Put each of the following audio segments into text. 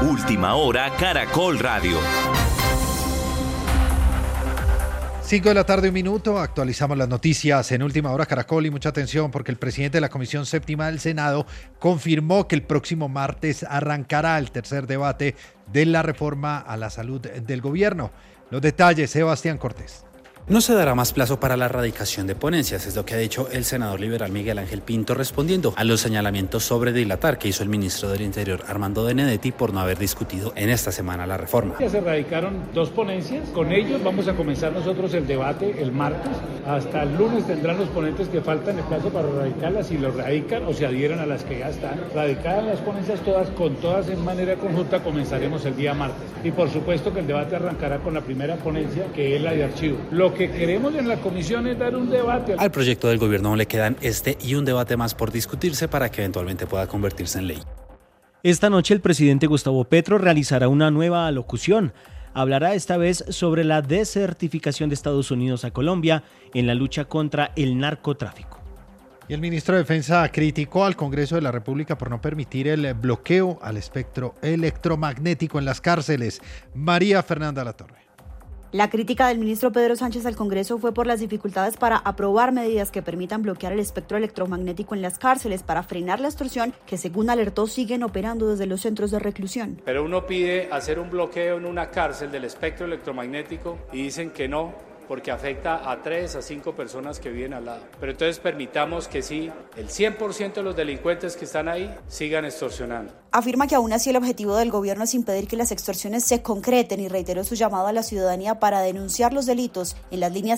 Última Hora Caracol Radio. 5 de la tarde, 1 minuto, actualizamos las noticias en Última Hora Caracol y mucha atención porque el presidente de la Comisión Séptima del Senado confirmó que el próximo martes arrancará el tercer debate de la reforma a la salud del gobierno. Los detalles, Sebastián Cortés. No se dará más plazo para la radicación de ponencias, es lo que ha dicho el senador liberal Miguel Ángel Pinto respondiendo a los señalamientos sobre dilatar que hizo el ministro del Interior Armando Benedetti por no haber discutido en esta semana la reforma. Ya se radicaron 2 ponencias, con ellos vamos a comenzar nosotros el debate el martes, hasta el lunes tendrán los ponentes que faltan el plazo para radicarlas, si los radican o se adhieren a las que ya están. Radicadas las ponencias todas en manera conjunta comenzaremos el día martes y por supuesto que el debate arrancará con la primera ponencia que es la de archivo. Lo que queremos en la comisión es dar un debate. Al proyecto del gobierno le quedan este y un debate más por discutirse para que eventualmente pueda convertirse en ley. Esta noche el presidente Gustavo Petro realizará una nueva alocución. Hablará esta vez sobre la desertificación de Estados Unidos a Colombia en la lucha contra el narcotráfico. Y el ministro de Defensa criticó al Congreso de la República por no permitir el bloqueo al espectro electromagnético en las cárceles. María Fernanda Latorre. La crítica del ministro Pedro Sánchez al Congreso fue por las dificultades para aprobar medidas que permitan bloquear el espectro electromagnético en las cárceles para frenar la extorsión que, según alertó, siguen operando desde los centros de reclusión. Pero uno pide hacer un bloqueo en una cárcel del espectro electromagnético y dicen que no, porque afecta a 3 a 5 personas que viven al lado. Pero entonces permitamos que sí, el 100% de los delincuentes que están ahí sigan extorsionando. Afirma que aún así el objetivo del gobierno es impedir que las extorsiones se concreten y reiteró su llamado a la ciudadanía para denunciar los delitos en las líneas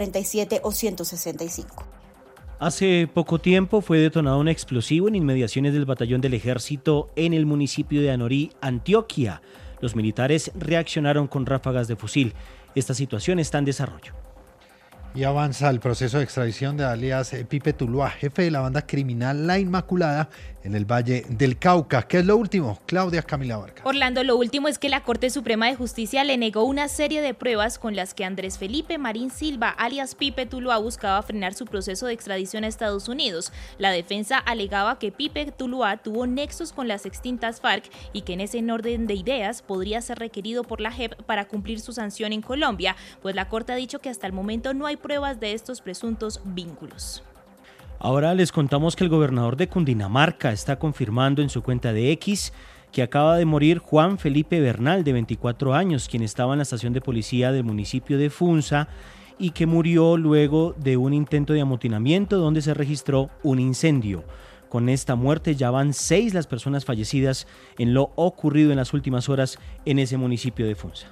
147 o 165. Hace poco tiempo fue detonado un explosivo en inmediaciones del batallón del ejército en el municipio de Anorí, Antioquia. Los militares reaccionaron con ráfagas de fusil. Esta situación está en desarrollo. Y avanza el proceso de extradición de alias Pipe Tuluá, jefe de la banda criminal La Inmaculada en el Valle del Cauca. ¿Qué es lo último? Claudia Camila Vargas. Orlando, lo último es que la Corte Suprema de Justicia le negó una serie de pruebas con las que Andrés Felipe Marín Silva, alias Pipe Tuluá, buscaba frenar su proceso de extradición a Estados Unidos. La defensa alegaba que Pipe Tuluá tuvo nexos con las extintas FARC y que en ese orden de ideas podría ser requerido por la JEP para cumplir su sanción en Colombia, pues la Corte ha dicho que hasta el momento no hay pruebas de estos presuntos vínculos. Ahora les contamos que el gobernador de Cundinamarca está confirmando en su cuenta de X que acaba de morir Juan Felipe Bernal, de 24 años, quien estaba en la estación de policía del municipio de Funza y que murió luego de un intento de amotinamiento donde se registró un incendio. Con esta muerte ya van 6 las personas fallecidas en lo ocurrido en las últimas horas en ese municipio de Funza.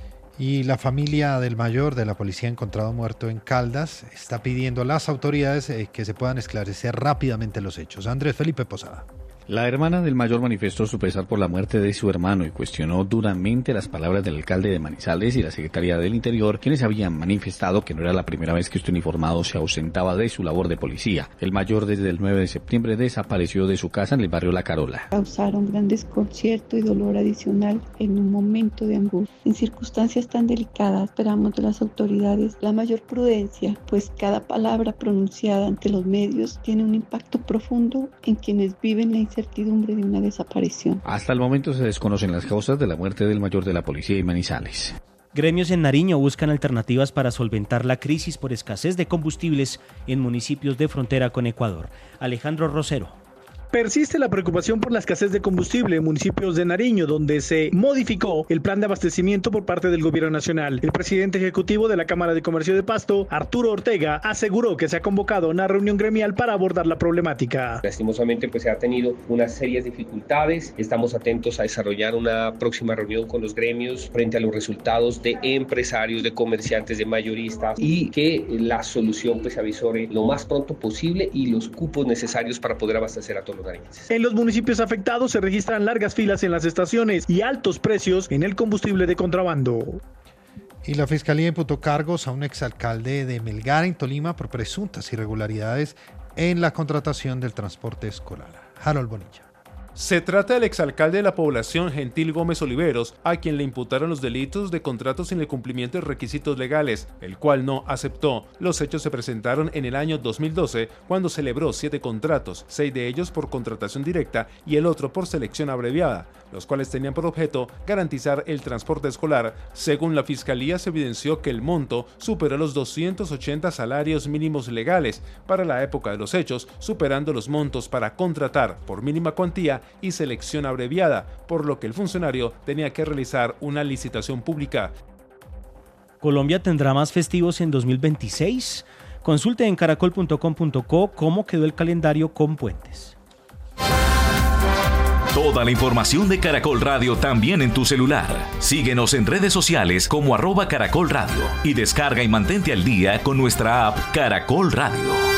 Y la familia del mayor de la policía encontrado muerto en Caldas está pidiendo a las autoridades que se puedan esclarecer rápidamente los hechos. Andrés Felipe Posada. La hermana del mayor manifestó su pesar por la muerte de su hermano y cuestionó duramente las palabras del alcalde de Manizales y la Secretaría del Interior, quienes habían manifestado que no era la primera vez que este uniformado se ausentaba de su labor de policía. El mayor desde el 9 de septiembre desapareció de su casa en el barrio La Carola. Causaron gran desconcierto y dolor adicional en un momento de angustia. En circunstancias tan delicadas esperamos de las autoridades la mayor prudencia, pues cada palabra pronunciada ante los medios tiene un impacto profundo en quienes viven la incertidumbre de una desaparición. Hasta el momento se desconocen las causas de la muerte del mayor de la policía y Manizales. Gremios en Nariño buscan alternativas para solventar la crisis por escasez de combustibles en municipios de frontera con Ecuador. Alejandro Rosero. Persiste la preocupación por la escasez de combustible en municipios de Nariño, donde se modificó el plan de abastecimiento por parte del gobierno nacional. El presidente ejecutivo de la Cámara de Comercio de Pasto, Arturo Ortega, aseguró que se ha convocado una reunión gremial para abordar la problemática. Lastimosamente, se ha tenido unas serias dificultades. Estamos atentos a desarrollar una próxima reunión con los gremios frente a los resultados de empresarios, de comerciantes, de mayoristas y que la solución se avisore lo más pronto posible y los cupos necesarios para poder abastecer a todos los nariñenses. En los municipios afectados se registran largas filas en las estaciones y altos precios en el combustible de contrabando. Y la Fiscalía imputó cargos a un exalcalde de Melgar, en Tolima, por presuntas irregularidades en la contratación del transporte escolar. Harold Bonilla. Se trata del exalcalde de la población Gentil Gómez Oliveros, a quien le imputaron los delitos de contratos sin el cumplimiento de requisitos legales, el cual no aceptó. Los hechos se presentaron en el año 2012, cuando celebró 7 contratos, 6 de ellos por contratación directa y el otro por selección abreviada. los cuales tenían por objeto garantizar el transporte escolar. Según la Fiscalía, se evidenció que el monto superó los 280 salarios mínimos legales para la época de los hechos, superando los montos para contratar por mínima cuantía y selección abreviada, por lo que el funcionario tenía que realizar una licitación pública. ¿Colombia tendrá más festivos en 2026? Consulte en caracol.com.co cómo quedó el calendario con puentes. Toda la información de Caracol Radio también en tu celular. Síguenos en redes sociales como @Caracol Radio y descarga y mantente al día con nuestra app Caracol Radio.